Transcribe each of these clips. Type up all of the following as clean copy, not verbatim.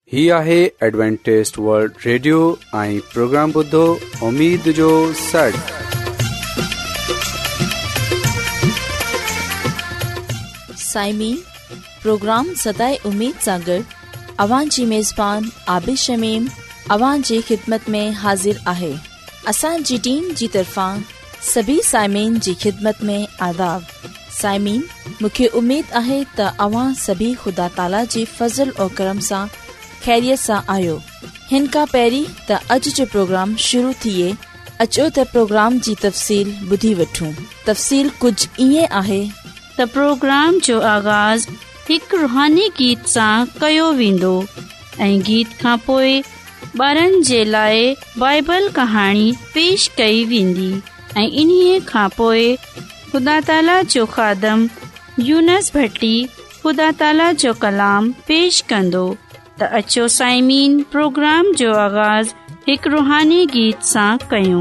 ही आहे Adventist World Radio ऐं प्रोग्राम ॿुधो उम्मीद जो सॾ। साइमीन प्रोग्राम सदाए उम्मीद सां गॾु अवां जी मेज़बान आबिद शमीम अवां जी ख़िदमत में हाज़िर आहे। असांजी टीम जी तरफ़ां सभी साइमीन जी ख़िदमत में आदाब। साइमीन, मूंखे उम्मीद आहे त अवां सभी ख़ुदा ताला जी फज़ल और करम सां खैरियत सां आहियो। हिन खां पहिरीं त अॼु जो प्रोग्राम शुरू थिए अचो त प्रोग्राम जी तफ़सील ॿुधी वठूं। तफ़सील कुझु ईअं आहे त प्रोग्राम जो आगाज़ हिकु रुहानी गीत सां कयो वेंदो ऐं गीत खां पोइ ॿारनि जे लाइ बाइबल कहाणी पेश कई वेंदी ऐं इन्हीअ खां पोइ ख़ुदा ताला जो ख़ादम यूनस भट्टी ख़ुदा ताला जो कलाम पेश कंदो। त अचो साइमीन, प्रोग्राम जो आगाज़ हिकु रुहानी गीत सां कयूं।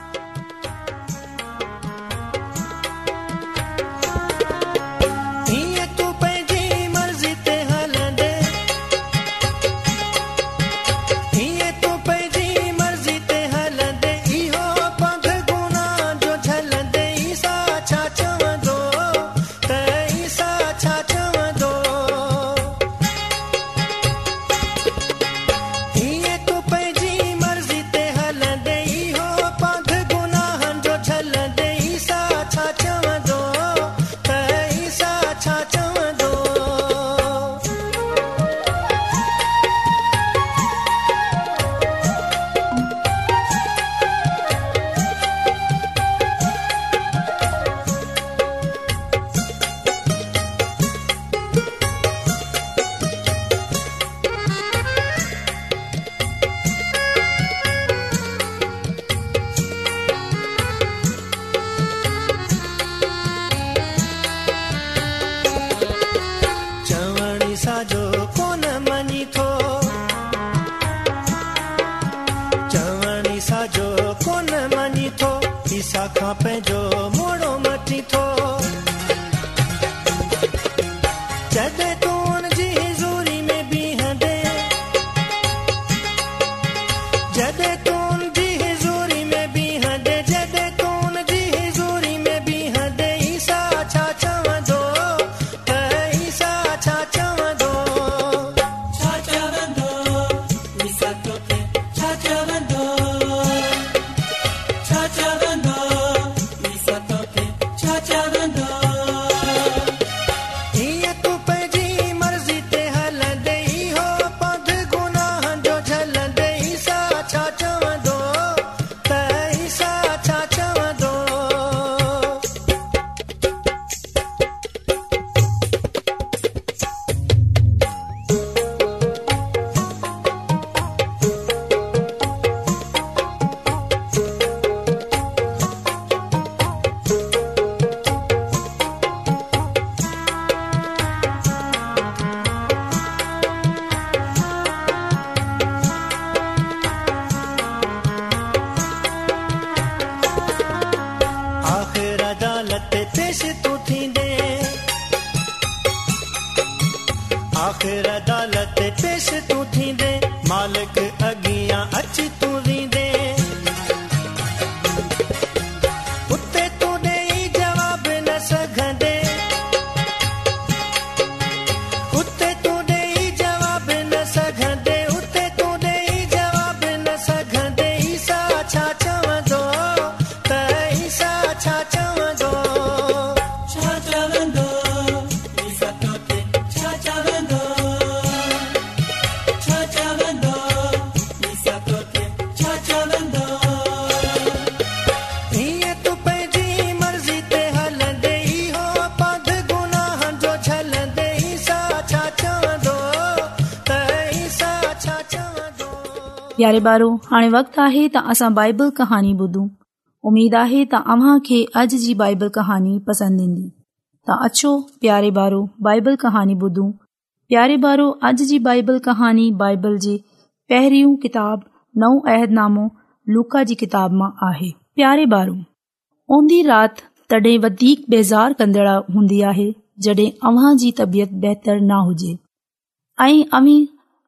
प्यारे ॿारो, हाणे वक़्तु आहे त असां बाइबल कहाणी ॿुधूं। उमेद आहे त अव्हां खे अॼु जी बाइबल कहाणी पसंदि ईंदी। त अचो प्यारे ॿारो, बाइबल कहाणी ॿुधूं। प्यारे ॿारो, अॼु जी बाइबल कहाणी बाइबल जे पहिरियों किताब नओं अहदनामो लूका जी किताब मां आहे। प्यारे ॿारो, ओंदी राति तॾहिं वधीक बेज़ार कंदड़ हूंदी आहे जॾहिं अव्हां जी तबियत बहितर न हुजे ऐं अव्हीं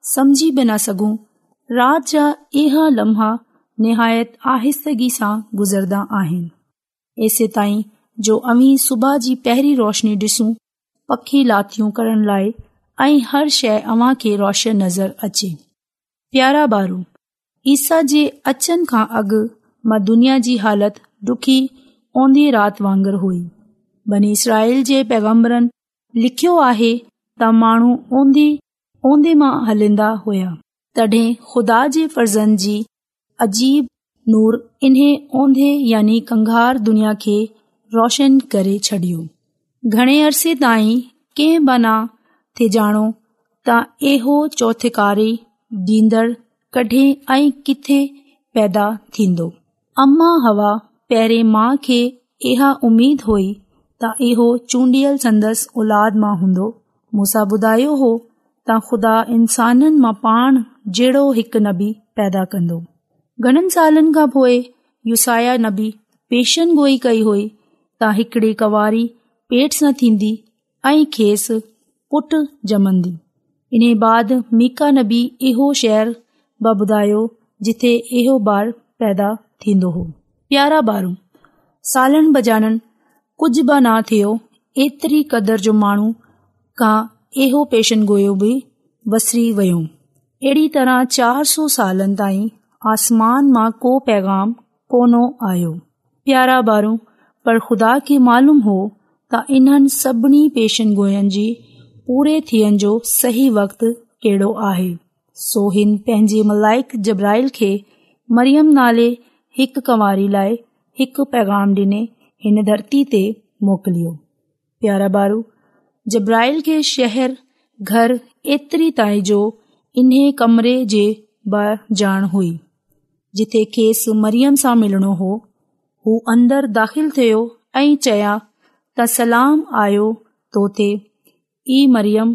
समझी बि न सघूं, रात जा इहा लम्हा निहायत आहिस्तगी सां गुज़रदा आहिनि। एसे ताईं जो अवीं सुबह जी पहिरीं रोशनी ॾिसूं, पखी लातियूं करण लाइ ऐं हर शइ अव्हां खे रोशन नज़र अचे। प्यारा ॿारो, ईसा जे अचनि खां अॻु मां दुनिया जी हालत ॾुखी ओंधी राति वांगुरु हुई। बनी इसराइल जे पैगंबरनि लिखियो आहे त माण्हू ओंधे मां हलंदा हुया, तॾहिं ख़ुदा जे फर्ज़नि जी अजीब नूर इन्हे ओंधे यानी कंगार दुनिया खे रोशन करे छॾियो। घणे अरसे ताईं कंहिं बना थे ॼाणो त इहो चौथिकारी ॾींदड़ कॾहिं ऐं किथे पैदा थींदो। अम्मा हवा पहिरें माउ खे इहा उमेद हुई त इहो चूंडियल संदसि औलाद मां हूंदो। मूंसां ॿुधायो हो त ख़ुदा इंसाननि मां पाण जहिड़ो हिकु नबी पैदा कंदो। घणनि सालनि खां पोइ यूसाया नबी पेशन गोई कई हुई त हिकिड़ी कवारी पेट सां थींदी ऐं खेसि पुटु ॼमंदी। इन बाद मीका नबी इहो शहर बि ॿुधायो जिथे इहो ॿार पैदा थींदो हो। प्यारा ॿारो, सालनि बजाणनि कुझु बि न थियो, एतिरी क़दर जो माण्हू खां इहो पेशन गोयो बि वसरी वियो। अहिड़ी तरह 400 सालनि ताईं आसमान मां को पैगाम कोन आयो। प्यारा ॿारो, पर ख़ुदा खे मालूम हो त इन्हनि सभिनी पेशन गोयनि जी पूरे थियण जो सही वक़्तु कहिड़ो आहे। सो हिन पंहिंजे मलाइक जब्राइल खे मरियम नाले हिकु कंवारी लाइ हिकु पैगाम ॾिने हिन धरती ते मोकिलियो। प्यारा ॿारो, जब्राइल खे शहर घर एतिरी ताईं जो इन्हे कमरे जे बि ॼाण हुई जिथे खेसि मरियम सां मिलणो हो। हू अंदरि दाख़िल थियो ऐं चया त सलाम आयो तोते, ई मरियम,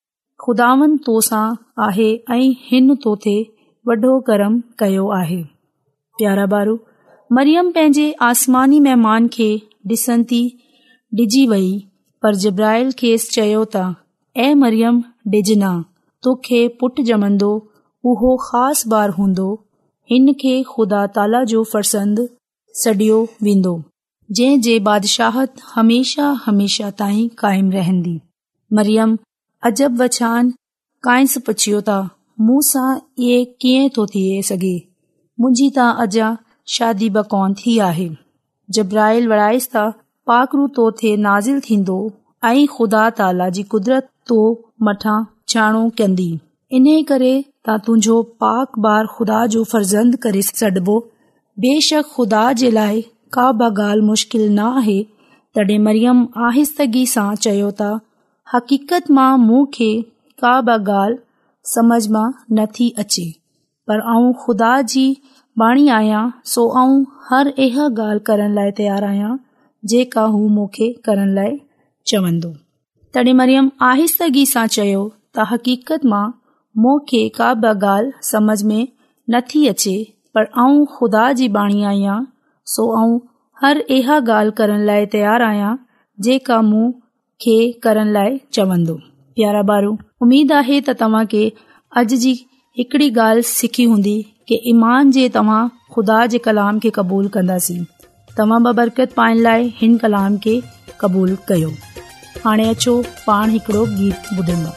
ख़ुदावन तोसां आहे ऐं हिन तोते वॾो करम कयो आहे। प्यारा ॿारो, मरियम पंहिंजे आसमानी महिमान खे ॾिसंदी डिॼी वई, पर जब्राइल खेसि चयो त ऐ मरियम डिॼना, तोखे पुटु ॼमंदो, उहो ख़ासि ॿार हूंदो, हिन खे ख़ुदा ताला जो फर्ज़ंद सॾियो वेंदो, जंहिं जे बादशाहत हमेशा हमेशा ताईं क़ाइमु रहंदी। मरियम अजब वछान कांइसि पुछियो त मूंसां इहे कीअं थो थी सघे, मुंहिंजी त अञा शादी बि कोन थी आहे। जब्राइल वड़ाइसि त पाकरू तो थे नाज़िल थींदो ऐं ख़ुदा ताला जी कुदरत तो मथां छाणो कंदी, इन करे त तुंहिंजो पाक ॿार ख़ुदा जो फर्ज़ंद करे सॾबो। बेशक ख़ुदा जे लाइ का बि ॻाल्हि मुश्किल न आहे। तॾहिं मरियम आहिस्तगी सां चयो त हक़ीक़त मां मूंखे का बि ॻाल्हि समझ मां नथी अचे, पर आऊं ख़ुदा जी बाणी आहियां, सो आऊं हर इहा ॻाल्हि करण लाइ तयारु आहियां जेका हू मूंखे करण लाइ चवंदो। तॾहिं मरियम आहिस्तगी सां चयो त हक़ीक़त मां मूंखे का बि ॻाल्हि समझ में नथी अचे, पर आऊं ख़ुदा जी बाणी आहियां, सो आऊं हर इहा ॻाल्हि करण लाइ तयारु आहियां जेका मूंखे करण लाइ चवंदो। प्यारा ॿारो, उमेद आहे त तव्हां खे अॼु जी हिकिड़ी ॻाल्हि सिखी हूंदी कि ईमान जे तव्हां ख़ुदा जे कलाम खे क़बूल कंदासीं। तव्हां बि बरकत पाइण लाइ हिन कलाम खे क़बूल कयो। हाणे अचो पाण हिकिड़ो गीत ॿुधंदा।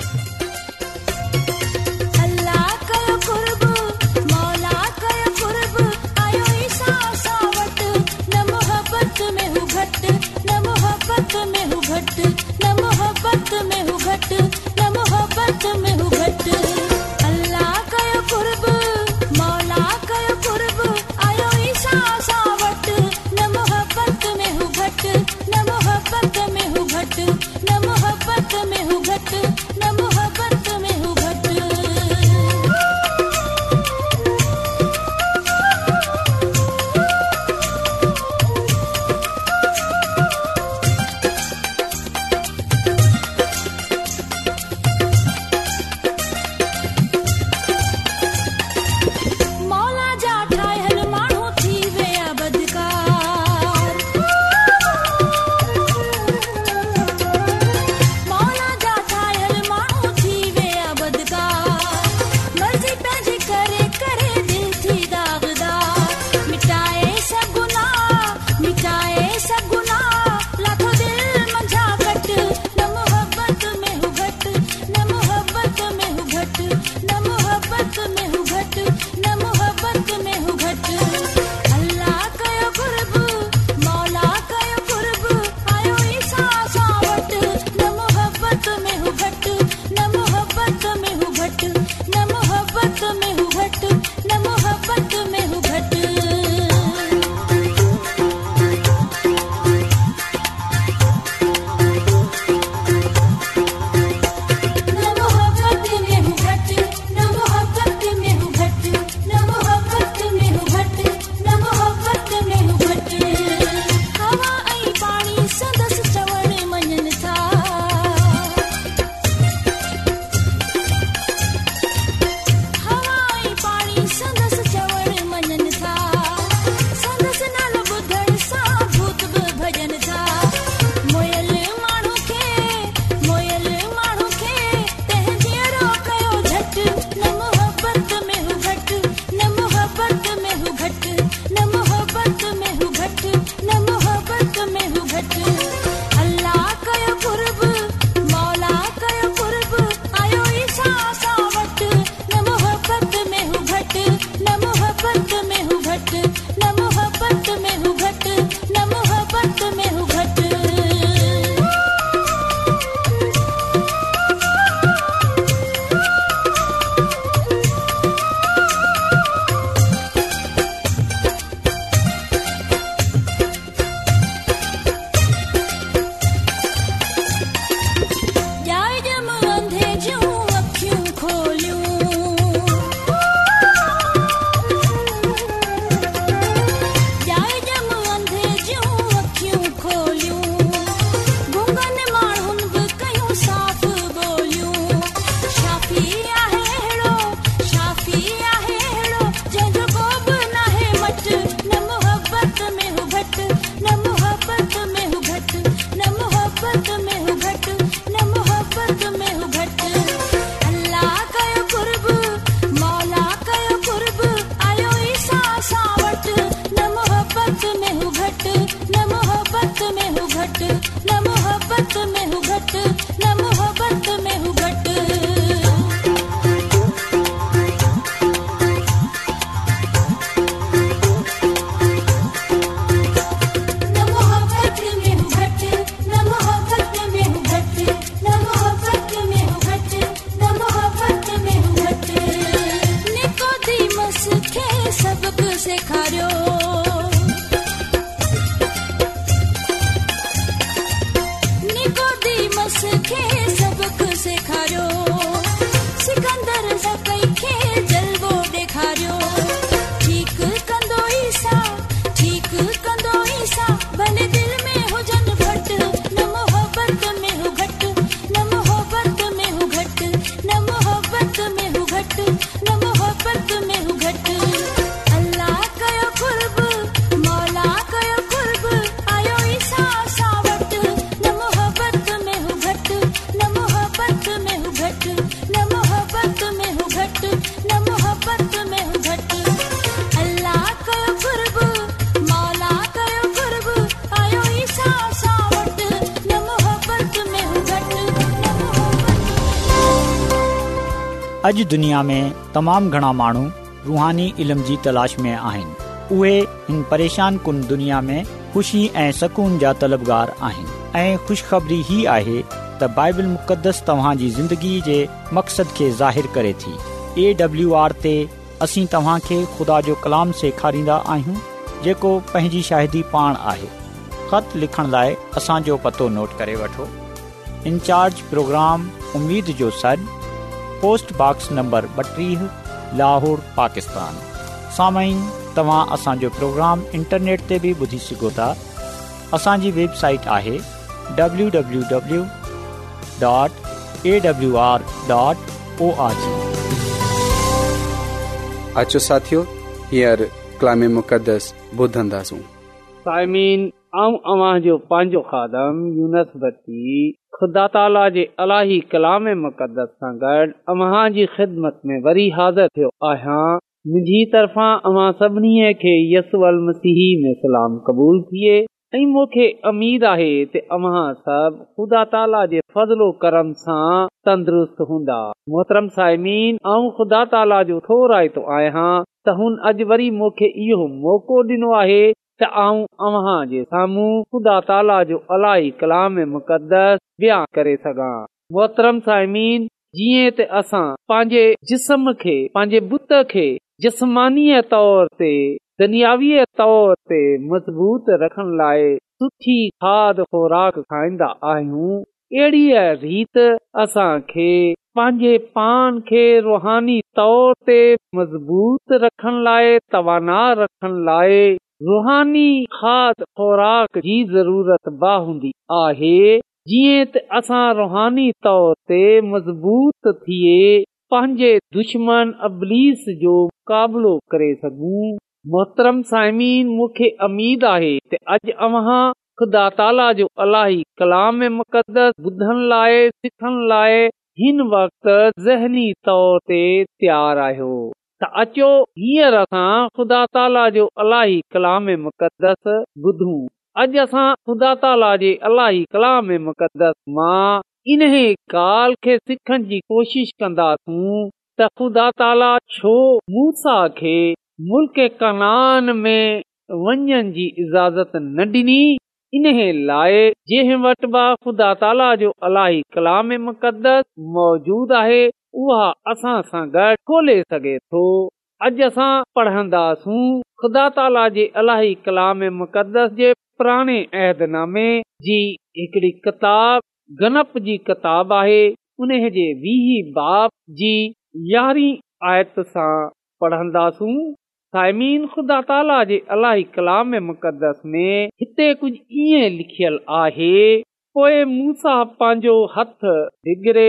न मोहब्बत में हु घट, न मोहब्बत में हु घट, न मोहब्बत करे करे दिल थी दागदार, मिटाए सब गुनाह, मिटाए सब गुनाह, लाखों दिल मंझा कट, न मोहब्बत में हूँ घट, न मोहब्बत में हूँ घट, न मोहब्बत में हूँ घट, न मोहब्बत में हूँ घट। अल्लाह कयो कुर्ब, मौला कयो कुर्ब, आयो ईसा सावट, न मोहब्बत में हूँ घट, न मोहब्बत में हूँ घट, न मोहब्बत में हूँ घट, न मोहब्बत में हूँ घट। अॼु दुनिया में तमामु घणा माण्हू रूहानी इल्म जी तलाश में आहिनि। उहे हिन परेशान कुन दुनिया में ख़ुशी ऐं सकून जा तलबगार आहिनि ऐं ख़ुशख़बरी ही आहे त बाइबल मुक़दस तव्हां जी ज़िंदगी जे मक़सद खे ज़ाहिर करे थी। AWR ते असीं तव्हां खे ख़ुदा जो कलाम सेखारींदा आहियूं जेको पंहिंजी शाहिदी पाण आहे। ख़त लिखण लाइ असांजो पतो नोट करे वठो। इंचार्ज प्रोग्राम उम्मीद जो सॾ, post box number 32, Lahore, Pakistan. सामाईन, तव्हां असांजो प्रोग्राम इंटरनेट ते बि ॿुधी सघो था। असांजी वेबसाइट आहे www.awr.org। अचो साथियो, हींअर कलाम मुक़दस ॿुधंदासूं। साइमीन, अव्हांजो पंहिंजो खादम यूनस भट्टी ख़ुदा ताला जे अलाही कलाम मुक़दस सां गॾु अव्हां जी ख़िदमत में वरी हाज़िर थियो आहियां। मुंहिंजी तरफ़ां अव्हां सभिनी खे यसू अल मसीह में सलाम क़बूल थिए ऐं मूंखे उमीद आहे त अव्हां सभु ख़ुदा ताला जे फज़लो करम सां तंदुरुस्त हूंदा। मोहतरम साइमीन, आऊं ख़ुदा ताला जो थो रायतो आहियां त हुन अॼु वरी मूंखे इहो मौक़ो ॾिनो आहे त आऊं अव्हां जे साम्हूं ख़ुदा ताला जो अलाही कलाम मुक़दस बयान करे सघां। मोहतरम साइमीन, जीअं त असां पंहिंजे जिस्म खे, पंहिंजे बुत खे जिस्मानीअ तौर ते, दुनियावीअ तौर ते मज़बूत रखण लाइ सुठी खाद खुराक खाईंदा आहियूं, अहिड़ीअ रीति असांखे पंहिंजे पान खे रूहानी तौर ते मज़बूत रखण लाइ, तवाना रखण लाइ रूहानी खाद खुराक जी ज़रूरत बा हूंदी आहे। जीअं त असां रूहानी तौर ते मज़बूत थिए पंहिंजे दुश्मन इब्लीस जो मुक़ाबिलो करे सघूं। मोहतरम साइमीन, मूंखे उमीद आहे त अॼु अव्हां ख़ुदा ताला जो अलाही कलाम मुक़दस ॿुधण लाइ, सिखण लाइ हिन वक़्तु ज़हनी तौर ते तयारु आहियो। त अचो हींअर असां ख़ुदा ताला जो अलाही कलाम मुक़दस ॿुधूं। अॼु असां ख़ुदा ताला जे अलाही कलाम मुक़दस मां इन्हे ॻाल्हि खे सिखण जी कोशिश कंदासूं त ख़ुदा ताला छो मूसा खे मुल्क कनान में वञण जी इजाज़त न ॾिनी। इन्हे लाइ जंहिं वटि बि ख़ुदा ताला जो अलाही कलाम मुक़दस मौजूद आहे, उहा असां सां गॾु खोले सघे थो। अॼु असां पढ़ंदासूं ख़ुदा ताला जे अलाही कलाम मुक़दस जे पुराणे अहदनामे जी हिकिड़ी किताब, गनप जी किताब आहे। उन जे 20 बाब जी 11 आयत सां पढ़ंदासूं। साइमीन, ख़ुदा ताला जे अलाही कलाम मुक़दस में हिते कुझु ईअं लिखियल आहे, पोइ मूसा पंहिंजो हथ डिगरे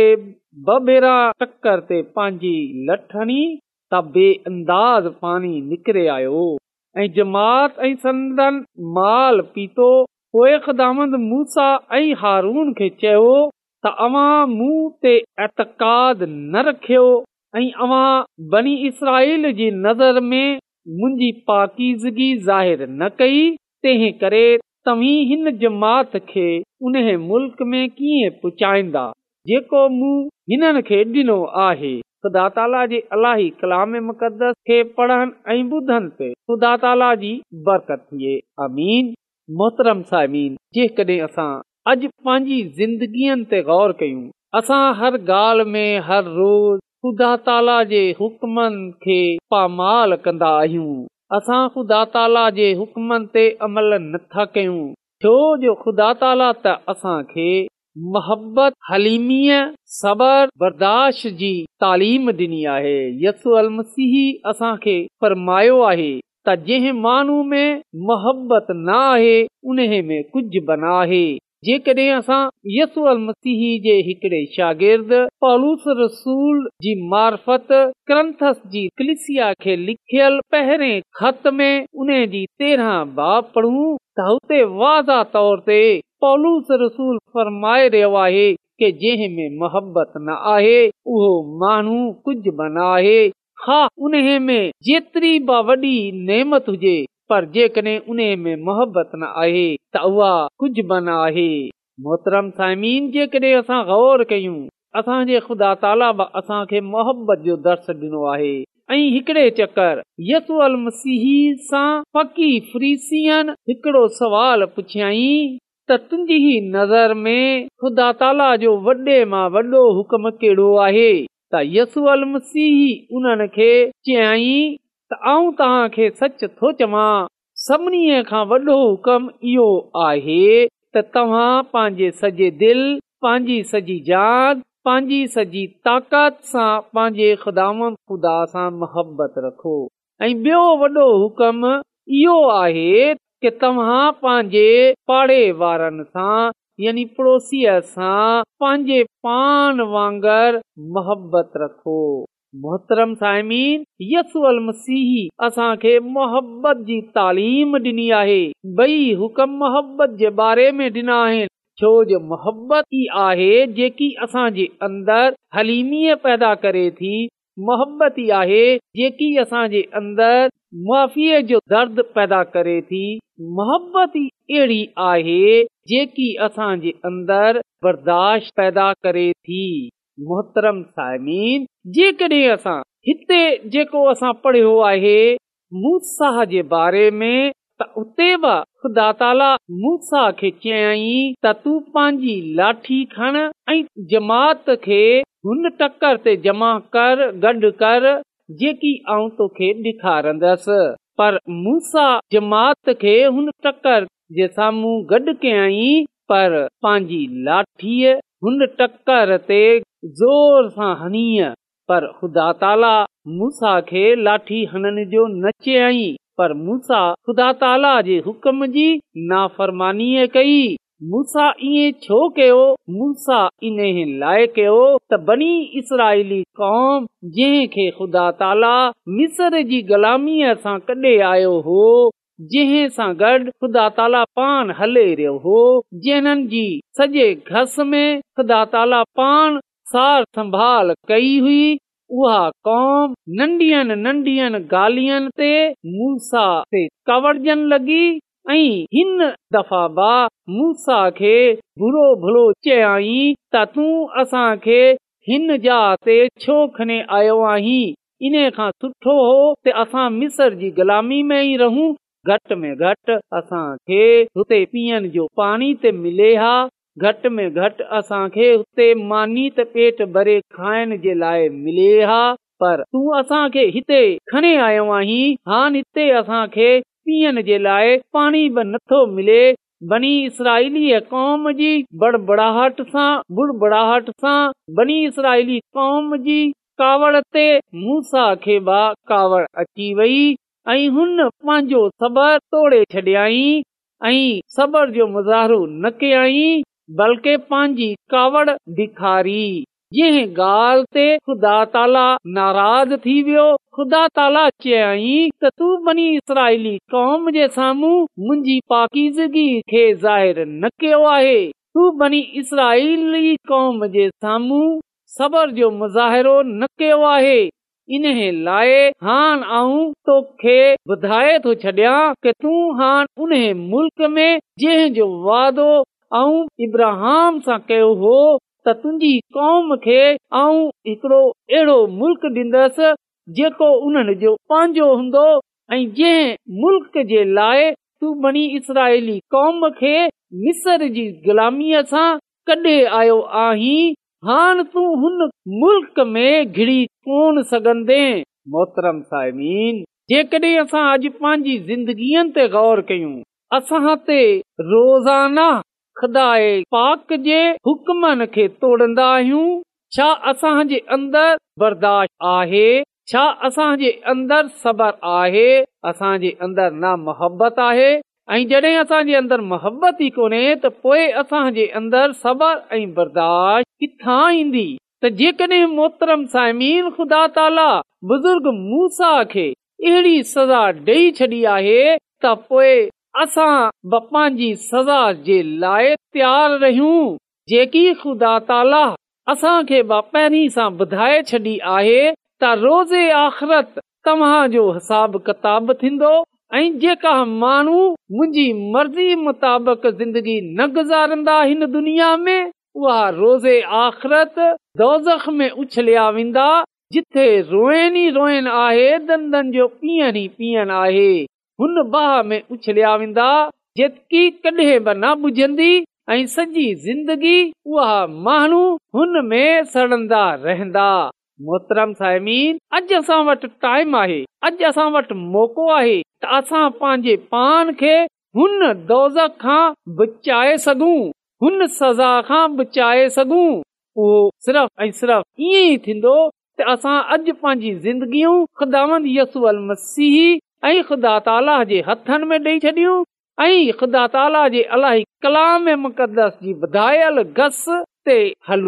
बबेरा टकर ते पंहिंजी लठणी त बेअंदाज़ पाणी निकिरे आयो ऐं जमात ऐं संदन माल पीतो। पोइ ख़ुदावंद मूसा ऐं हारून खे चयो त अव्हां मूं ते एतक़ाद न रखियो ऐं अव्हां बनी इसराईल जी नज़र में मुंहिंजी पाकीज़गी ज़ाहिर न कई। तंहिं करे तव्हीं हिन जमात खे उन मुल्क में कीअं पहुचाईंदा जेको मूं हिननि खे ॾिनो आहे। ख़ुदा ताला जे अलाही कलाम मुक़दस खे पढ़नि ऐं ॿुधनि ते ख़ुदा ताला जी बरकत थिए। आमीन। मोहतरम साइमीन, जेकॾहिं असां अॼु पंहिंजी ज़िंदगीअ ते गौर कयूं, असां हर ॻाल्हि में हर रोज़ ख़ुदा ताला जे हुक्मनि खे पामाल कंदा आहियूं। असां ख़ुदा ताला जे हुक्मनि ते अमल नथा कयूं, छो जो ख़ुदा ताला त असांखे मोहब्बत, हलीमीअ, सबर, बर्दाश्त जी तालीम ॾिनी आहे। यसू अल मसीह असांखे फरमायो आहे त जंहिं माण्हू में मोहब्बत न आहे उन में कुझु बि न आहे। जेकॾहिं असां यसू अल मसीह जे हिकिड़े शागिर्द पौलुस रसूल जी मार्फत करंथस जी कलीसिया खे लिखियल पहिरें ख़त में उन जी 13 बाब पढ़ूं त हुते वाज़ा तौर ते पौलुस रसूल फरमाए रहियो आहे कि जंहिं में मोहब्बत न आहे उहो माण्हू कुझु बि न आहे। हा, उन में जेतिरी बि वॾी नेमत हुजे, पर जेकॾहिं उन में मोहब्बत न आहे त उहा कुझु बि न आहे। मोहतरम साइमीन, जेकॾहिं असां गौर कयूं, असांजे ख़ुदा ताला बि असांखे मोहब्बत जो दर्स ॾिनो आहे। ऐं हिकिड़े चकर यसू अल मसीह सां फकी फरीसियन हिकिड़ो सवाल पुछियईं त तुंहिंजी नज़र में ख़ुदा ताला जो वॾे मां वॾो हुक्म कहिड़ो आहे? त यसू अल मसीह उन्हनि खे चयाईं त आऊं तव्हांखे सच थो चवां, सभिनी खां वॾो हुक्म इहो आहे त तव्हां पंहिंजे सॼे दिल, पंहिंजी सॼी जान, पंहिंजी सॼी ताक़त सां पंहिंजे ख़ुदा सां मोहब्बत रखो। ऐं ॿियो वॾो हुक्म इहो आहे कि तव्हां पंहिंजे पाड़े वारनि सां यानी पड़ोसीअ सां पंहिंजे पान वांगर मोहब्बत रखो। मोहतरम साइमीन, यसू अल मसीह असांखे मोहब्बत जी तालीम ॾिनी आहे। ॿई हुकम मोहब्बत जे बारे में ॾिना आहिनि, छो जो मोहब्बत ई आहे जेकी असांजे अंदर हलीमीअ पैदा करे थी। मोहब्बत ई आहे जेकी असांजे अंदर मुआफ़ीअ जो दर्द पैदा करे थी। मोहब्बत ई अहिड़ी आहे जेकी असांजे अंदर बर्दाश्त पैदा करे थी। मोहतरम साइमीन, जेकॾहिं असां हिते जेको असां पढ़ियो आहे मूसा जे बारे में, त उते बि ख़ुदा ताला मूसा खे चयईं त तूं पंहिंजी लाठी खण ऐं जमात खे हुन टकर ते जमा कर, गॾु कर जेकी आऊं तोखे ॾेखारंदसि। पर मूसा जमात खे हुन टकर जे साम्हूं गॾु कयईं, पर पंहिंजी लाठीअ हुन टकर ते ज़ोर सां हणीअ। पर ख़ुदा ताला मूसा खे लाठी हणण जो न चयईं, पर मूसा ख़ुदा ताला जे हुकम जी नाफ़रमानी कई। मूसा ईअं छो कयो? मूसा इन लाइ कयो त बनी इसराइली क़ौम जंहिंखे ख़ुदा ताला मिस्र जी ग़ुलामीअ सां कढे आयो हो, जंहिं सां गॾु ख़ुदा ताला पाण हले रहियो हो, जिन्हनि जी सॼे घस में ख़ुदा ताला पाण सार संभाल कई हुई, उहा क़ौम नंढियुनि नंढियुनि ॻाल्हियुनि ते मूसा ते कवड़जन लॻी ऐं हिन दफ़ा बा मूसा खे बुरो भलो चयाईं त तूं असांखे हिन जाइ ते छो खणे आयो आहीं? इन खां सुठो हो त असां मिस्र जी ग़ुलामी में ई रहूं। घटि में घटि असांखे हुते पीअण जो पाणी त मिले हा, घटि में घटि असांखे हुते मानी त पेट भरे खाइण जे लाइ मिले हा। पर तूं असांखे हिते खणे आयो आहीं, हाणे हिते असांखे पीअण जे लाइ पाणी बि नथो मिले। बनी इसराइली क़ौम जी बड़बड़ाहट सां बनी इसराइली क़ौम जी कावड़ ते मूसा खे बि कावड़ अची वई ऐं हुन पंहिंजो सबर तोड़े छॾियईं ऐं सबर जो मुज़ाहिरो न कयईं, बल्कि पंहिंजी कावड़ ॾेखारी। जंहिं ॻाल्हि ते ख़ुदा ताला नाराज़ थी वियो, ख़ुदा ताला चयईं त तूं बनी इसराइली क़ौम जे साम्हूं मुंहिंजी पाकीज़गी खे ज़ाहिर न कयो आहे। तूं बनी इसराइली क़ौम जे साम्हूं सबर जो मुज़ाहिरो न कयो आहे। इन लाइ हाण आऊं तोखे ॿुधाए थो छॾियां कि तूं हाण उन मुल्क में जंहिंजो वादो आऊं इब्राहिम सां कयो हो त तुंहिंजी क़ौम खे आऊं हिकिड़ो अहिड़ो मुल्क ॾींदसि जेको उन्हनि जो पंहिंजो हूंदो, ऐं जंहिं मुल्क जे लाइ तूं बनी इसराइली क़ौम खे मिस्र जी ग़ुलामीअ सां कढे आयो आहीं, हाण तूं हुन मुल्क में घिड़ी कोन सघंदे। मोहतरम साइमीन, जेकॾहिं असां अॼु पंहिंजी ज़िंदगीअ ते गौर कयूं, असां ते रोज़ाना ख़ुदाए पाक जे हुक्मनि खे तोड़ंदा आहियूं। छा असांजे अंदर बर्दाश्त आहे? छा असांजे अंदर सबर आहे? असांजे अंदर ना मोहब्बत आहे। ऐं जॾहिं असांजे अंदर मोहब्बत ई कोन्हे त पोइ असांजे अंदर सबर ऐं बर्दाश्त किथां ईंदी? त जेकॾहिं मोहतरम साइमीन ख़ुदा ताला बुज़ुर्ग मूसा खे अहिड़ी सज़ा ॾेई छॾी आहे त पोइ असां पंहिंजी सज़ा जे लाइ तयारु रहियूं, जेकी ख़ुदा ताला असांखे पहिरीं सां ॿुधाए छॾी आहे त रोज़े आख़िरत तव्हांजो हिसाब किताब थींदो ऐं जेका माण्हू मुंहिंजी मर्ज़ी मुताबिक़ ज़िंदगी न गुज़ारंदा हिन दुनिया में, उहा रोज़े आख़िरत दोज़ख में उछलिया वेंदा, जिथे रोइण ई रोइण आहे, दंदनि जो पीअण ई पीअण आहे। हुन बाह में उछलिया वेंदा जेकी कॾहिं बि न बुझंदी ऐं सॼी ज़िंदगी उहा माण्हू हुन में सड़ंदा रहंदा। मोहतरम साइमीन, अॼु असां वटि टाइम आहे, अॼु असां वटि मौक़ो आहे त असां पंहिंजे पान खे हुन दोज़ख खां बचाए सघूं, हुन सज़ा खां बचाए सघूं। उहो सिर्फ़ ऐं सिर्फ़ ईअं ई थींदो त असां अॼु पंहिंजी ज़िंदगियूं ख़ुदावंद यसू अल मसीह ऐं ख़ुदा ताला जे हथनि में ॾेई छॾियूं ऐं ख़ुदा ताला जे अलाही कलाम मुक़दस जी ॿुधायल गस ते हलूं।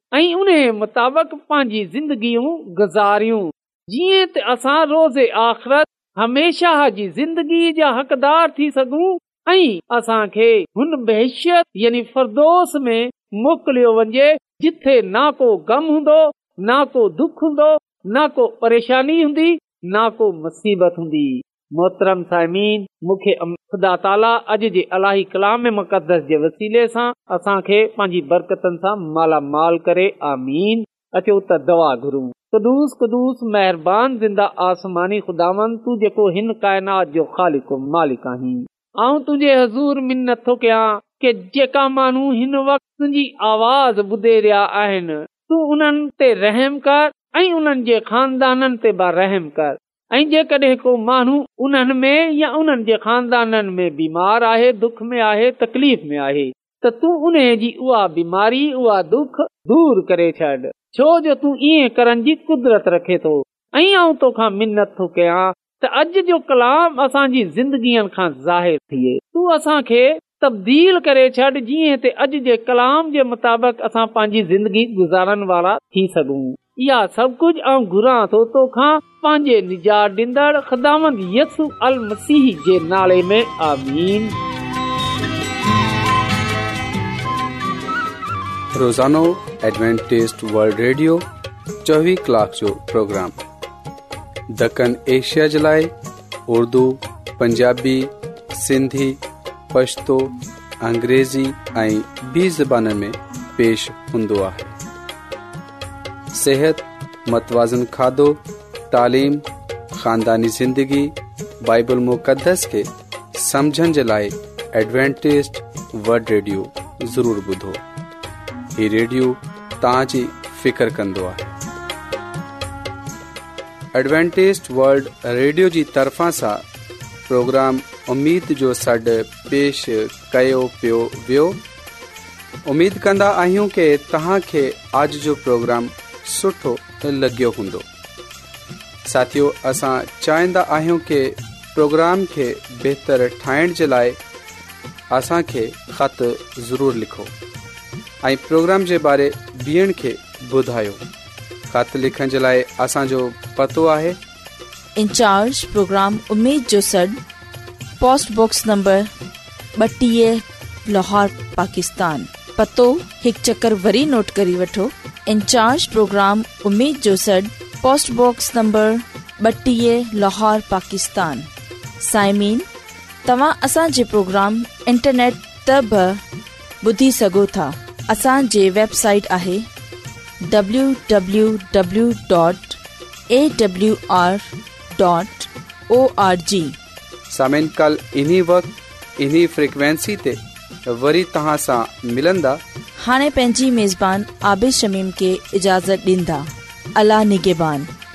ऐं उन मुताबिक़ पंहिंजी ज़िंदगियूं गुज़ारियूं जीअं त असां रोज़े आख़िरत हमेशह जी ज़िंदगी जा हक़दार थी सघूं ऐं असांखे हुन बहशियत यानी फरदोस में मोकिलियो वञे जिथे ना को गम हूंदो, ना को दुख हूंदो, ना को परेशानी हूंदी, ना को मुसीबत हूंदी। मोहतरम साइमीन, मूंखे ख़ुदा ताला अॼु जे अलाही कलाम मुक़दस जे वसीले सां असांखे पंहिंजी बरकतनि सां मालामाल करे। आमीन। अचो त दवा घुरूं। क़ुदूस क़ुदूस महिरबान ज़िंदा आसमानी ख़ुदावन, तूं जेको हिन काइनात जो ख़ालिक मालिक आहीं, आऊं तुंहिंजे हज़ूर मिन्नत थो कयां कि जेका माण्हू हिन वक़्त तुंहिंजी आवाज़ ॿुधे रहिया आहिनि, तूं उन्हनि ते रहम कर ऐं उन्हनि जे खानदाननि ते बि रहम कर। ऐं जेकॾहिं को माण्हू उन्हनि में या उन्हनि जे खानदाननि में बीमार आहे, दुख में आहे, तकलीफ़ में आहे, त तूं उन जी उहा बीमारी, उहा दुख दूर करे छॾ, छो जो तूं ईअं करण जी कुदरत रखे थो। ऐं आऊं तोखां मिन्नत थो कयां त अॼु जो कलाम असांजी ज़िंदगीअ खां ज़ाहिर थिए। तूं असांखे तब्दील करे छॾ जीअं त अॼु जे कलाम जे मुताबिक़ असां पंहिंजी ज़िंदगी गुज़ारण वारा थी सघूं। इहा सभु कुझु आऊं घुरां थो तोखां पंहिंजे निजात ॾींदड़ ख़ुदावंद यसू अल मसीह जे नाले में। आमीन। रोज़ानो एडवेंटिस्ट वर्ल्ड रेडियो 24 कलाक जो प्रोग्राम दक्कन एशिया जे लाइ उर्दू, पंजाबी, सिंधी, पश्तो, अंग्रेज़ी ऐं ॿी ज़बान में पेश हूंदो आहे। सेहत, मतवाज़न खाधो, तालीम, ख़ानदानी ज़िंदगी, बाइबल मुक़दस के समझण जे लाइ एडवेंटिस्ट वर्ल्ड रेडियो ज़रूर ॿुधो। ही रेडियो तव्हांजी फिकर कंदो आहे। एडवेंटिस्ट वर्ल्ड रेडियो जी तरफ़ां सां प्रोग्राम उम्मीद जो सॾु पेश कयो पियो वियो। उम्मीद कंदा आहियूं कि तव्हांखे अॼु जो प्रोग्राम सुठो लॻियो हूंदो। साथियो, असां चाहींदा आहियूं कि प्रोग्राम खे बहितर ठाहिण जे लाइ असांखे ख़त ज़रूर लिखो ऐं प्रोग्राम जे बारे ॿियनि खे ॿुधायो। ख़त लिखण जे लाइ असांजो पतो आहे इंचार्ज प्रोग्राम उम्मीद जो सॾु, post box number 32 Lahore Pakistan. पतो हिकु चक्कर वरी नोट करी वठो। इंचार्ज प्रोग्राम उम्मीद जो सॾु, post box number 32 Lahore Pakistan. साइमीन, तव्हां असांजे प्रोग्राम इंटरनेट त बि ॿुधी सघो था। असांजे वेबसाइट आहे www.awr.org। सामिन, कल इन्ही वक्त इन्ही फ्रीक्वेंसी ते वरी तव्हां सां मिलंदा। हाणे पंहिंजी मेज़बान आबिद शमीम खे इजाज़त ॾींदा। अल्लाह निगहबान।